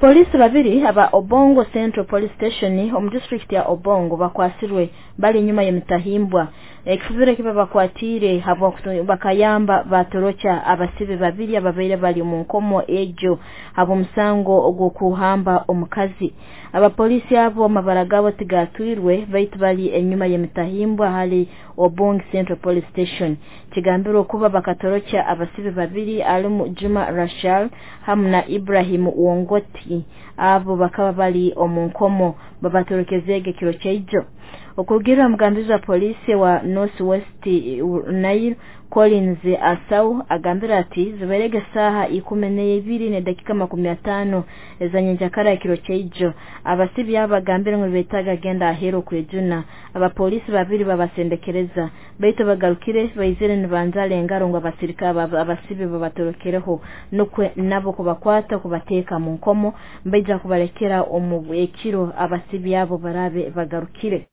Police babiri aba Obongo Central Police Station mu district ya Obongo bakwasirwe bali nyuma y'emitahimbwa ekifubire kiba bakwatire habo bakayamba batorocha abasibe babiri ababaire bali mu nkomo ejo abo musango ogwokuhamba omukazi abapolisi abo mabaragabo tigatwirwe baitu bali enyuma y'emitahimbwa hali Obongo Central Police Station kigambiro kuba bakatorocha abasibe babiri alimu Juma Rashal hamna Ibrahim Wongoti abo bakaba bali omunkomo babatorokezege kiro kyejo okugira mugambizi wa polisi wa North West Nile Collins Asau agambira ati ziberege saha 12 ne dakika 15 ezanyenjakara kiro kyejo abasibi abagambira ngo betaga genda ahero kwejuna abapolisi babiri babasendekereza baito bagarukire bayizere nibanzale engaro ngo abasirika abasibi babatorokereho nokwe nabo kubakwata kubateka mu nkomo mbeja kubarekera ekiro abasibi abo barabe bagarukire